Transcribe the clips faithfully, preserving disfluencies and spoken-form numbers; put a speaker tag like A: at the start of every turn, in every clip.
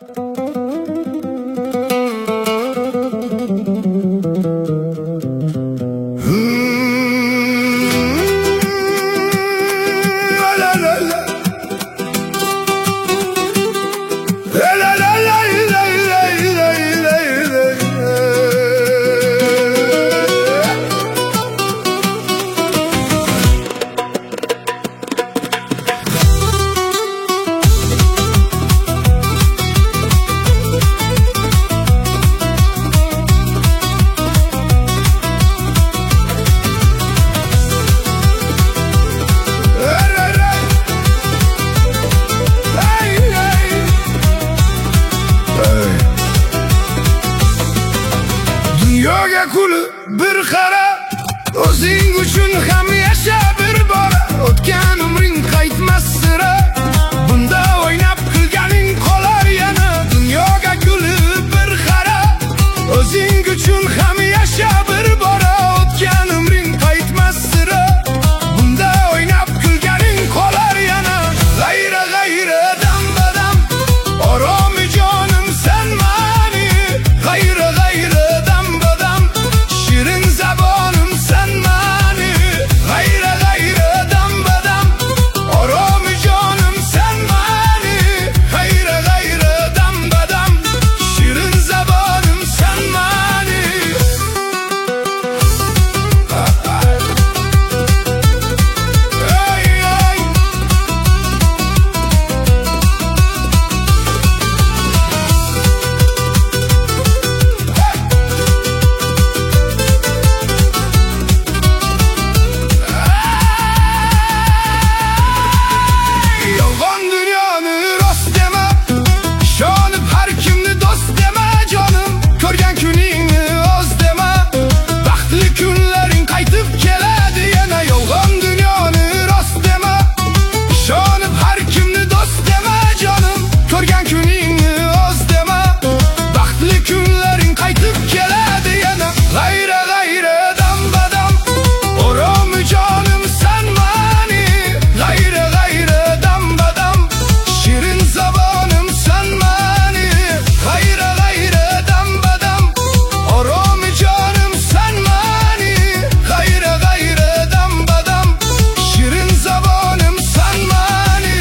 A: Dunyoga kulib bir qara, o'zing uchun ham yasha bir bora. O'tgan umring qaytmas sira, bunda o'ynab kulganing qolar yana. Dunyoga kulib bir qara, o'zing uchun ham yasha bir bora. O'tgan umring qaytmas sira, bunda o'ynab kulganing qolar yana. G'ayra g'ayra dam badam, oromi jonim sen mani. G'ayra g'ayra dam badam, shirin zabonim sen mani. G'ayra g'ayra dam badam, oromi jonim sen mani. G'ayra g'ayra dam badam, shirin zabonim sen mani. Yolg'on dunyoni rost dema, ishonib har kimni do'st dema jonim. Ko'rgan kuningni oz dema, baxtli kunlaring qaytib keladi yana. Yolg'on dunyoni rost dema, ishonib har kimni do'st dema jonim. Ko'rgan kuningni oz dema, baxtli kunlaring qaytib keladi yana. G'ayra g'ayra dam badam, oromi jonim sen mani. G'ayra g'ayra dam badam, shirin zabonim sen mani. G'ayra g'ayra dam badam, oromi jonim sen mani. G'ayra g'ayra dam badam, shirin zabonim sen mani.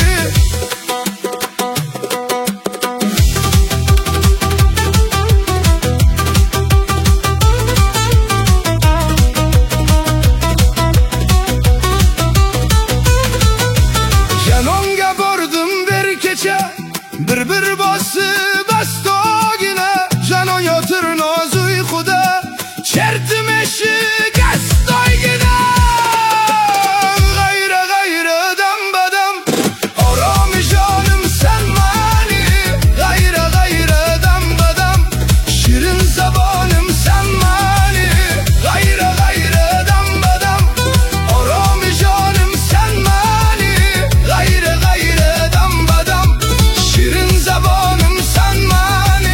A: Janonga bordim bir kecha, bir bir bosib astogina. Janon yotir noz uyquda, chertim eshik astoygina. G'ayra g'ayra dam badam, oromi jonim sen mani. G'ayra g'ayra dam badam, shirin zabonim sen mani. G'ayra g'ayra dam badam, oromi jonim sen mani. G'ayra g'ayra dam badam, shirin zabonim sen mani.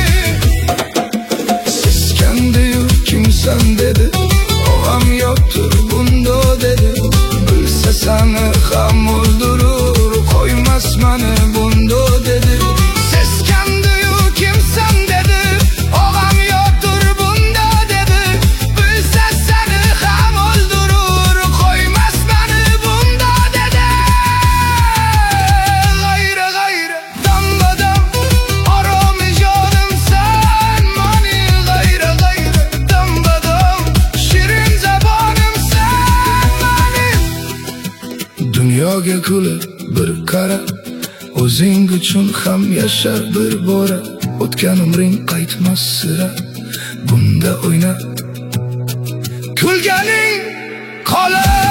A: Seskandiyu kimsan dedi, og'am yoktur bunda dedi. Bilsa sani ham o'ldirur, qo'ymas mani bunda dedi. Seskandiyu kimsan dedi, og'am yoktur bunda dedi. Bilsa sani ham o'ldirur, qo'ymas mani bunda dedi. G'ayra g'ayra dam badam, oromi jonim sen mani. G'ayra g'ayra dam badam, shirin zabonim sen mani. Dunyoga kulib bir qara, o'zing uchun ham yasha bir bora. O'tgan umring qaytmas sira, bunda o'ynab kulganing qolar.